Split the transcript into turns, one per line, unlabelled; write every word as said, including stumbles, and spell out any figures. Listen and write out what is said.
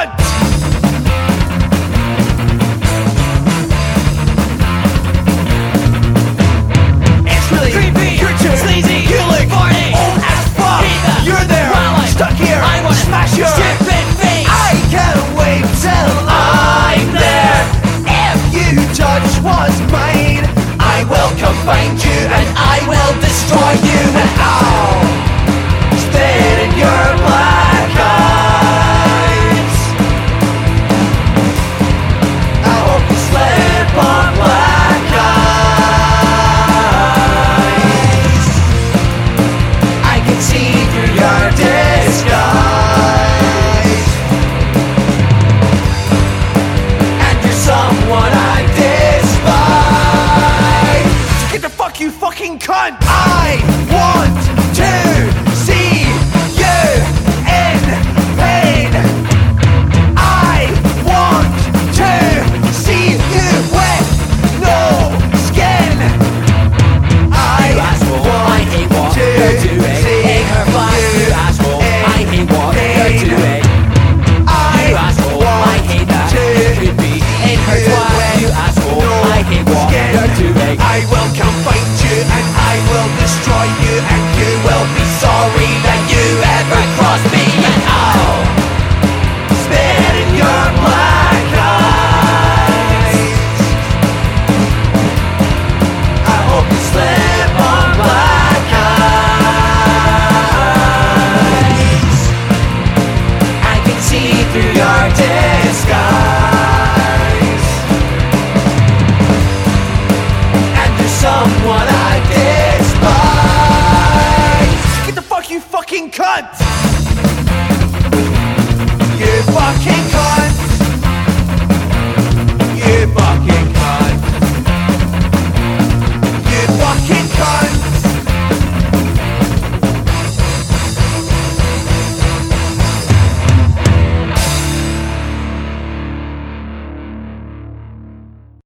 cunt! It's really creepy, you're too sleazy, you look horny, old as fuck. Either you're there, while I'm stuck here, I wanna smash your stupid face. I can't wait till I'm there. If you touch what's mine, I will come find you and I will destroy you, and I'll spit in your black eyes. I hope you slip on black eyes. I can see through your disguise, and you're someone I despise. So get the fuck, you fucking cunt! I want to see you in pain. I want to see you with no skin. I
You asshole, I hate what
to
you're doing.
see
In her black, you asshole, I hate what you're
pain.
doing.
I
You asshole, I hate that.
to
You could be in her
see
twat. You asshole, I hate what
skin.
you're doing.
I will come find you and I will destroy you, and you will be sorry that you ever crossed me, and I'll spit in your black eyes. I hope you slip on black eyes. I can see through your day.